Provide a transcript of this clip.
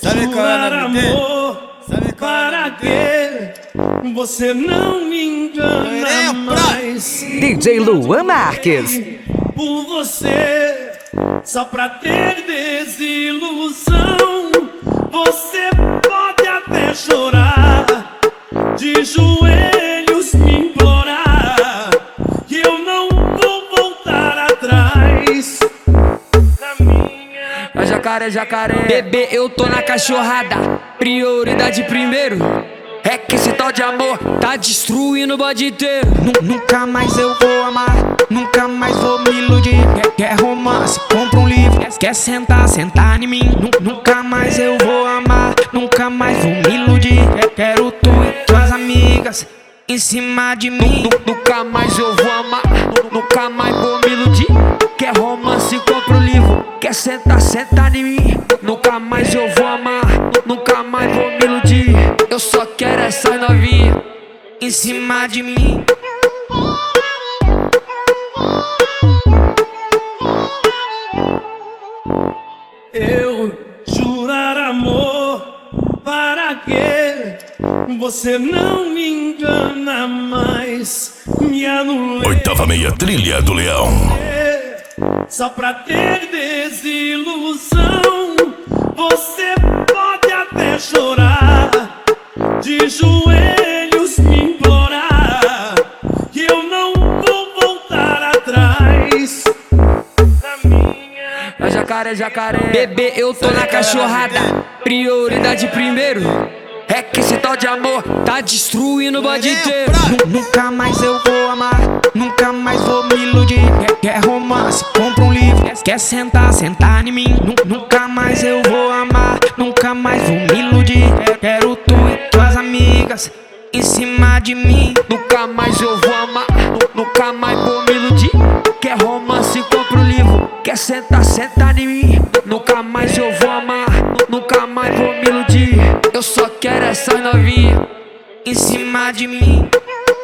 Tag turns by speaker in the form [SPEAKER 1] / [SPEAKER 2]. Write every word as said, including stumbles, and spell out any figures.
[SPEAKER 1] Sabe qual é o nome dele? Sabe qual é
[SPEAKER 2] Para que você não me engana mais?
[SPEAKER 3] D J Luan Marques.
[SPEAKER 2] Por você, só pra ter desilusão, você pode até chorar, de joelhos me implorar, que eu não vou voltar atrás. Na minha...
[SPEAKER 4] É jacaré, jacaré. Bebê, eu tô na cachorrada. Prioridade primeiro. É que esse tal de amor tá destruindo o bode inteiro.
[SPEAKER 5] Nunca mais eu vou amar, nunca mais vou me iludir. Quer, quer romance, compra um livro. Quer, quer sentar, sentar em mim. Nunca mais eu vou amar, nunca mais vou me iludir. Quer, quero tu e tuas amigas em cima de mim.
[SPEAKER 4] Nunca mais eu vou amar, nunca mais vou me iludir. Quer romance, compra um livro. Quer sentar, sentar em mim. Nunca mais eu vou amar, nunca mais vou me iludir. Eu só quero essa novinha
[SPEAKER 5] em cima de mim.
[SPEAKER 2] Eu jurar amor, para que você não me engana mais? Me anulei.
[SPEAKER 6] Oitava meia trilha do Leão.
[SPEAKER 2] Só pra ter desilusão, você pode até chorar, de joelhos me implorar, que eu não vou voltar atrás. Na minha...
[SPEAKER 4] É jacaré, jacaré. Bebê, eu tô na cachorrada. Prioridade primeiro. É que esse tal de amor tá destruindo o bode inteiro.
[SPEAKER 5] Nunca mais eu vou amar, nunca mais vou me iludir. Quer, quer romance, compra um livro. Quer, quer sentar, sentar em mim. Nunca mais eu vou amar, nunca mais vou me iludir. Quer, quero tu e tuas amigas em cima de mim.
[SPEAKER 4] Nunca mais eu vou amar, nunca mais vou me iludir. Quer romance, compra um livro. Quer sentar, sentar em mim. Nunca mais eu vou amar, nunca mais vou me iludir. Eu só quero essa novinha
[SPEAKER 5] em cima de mim.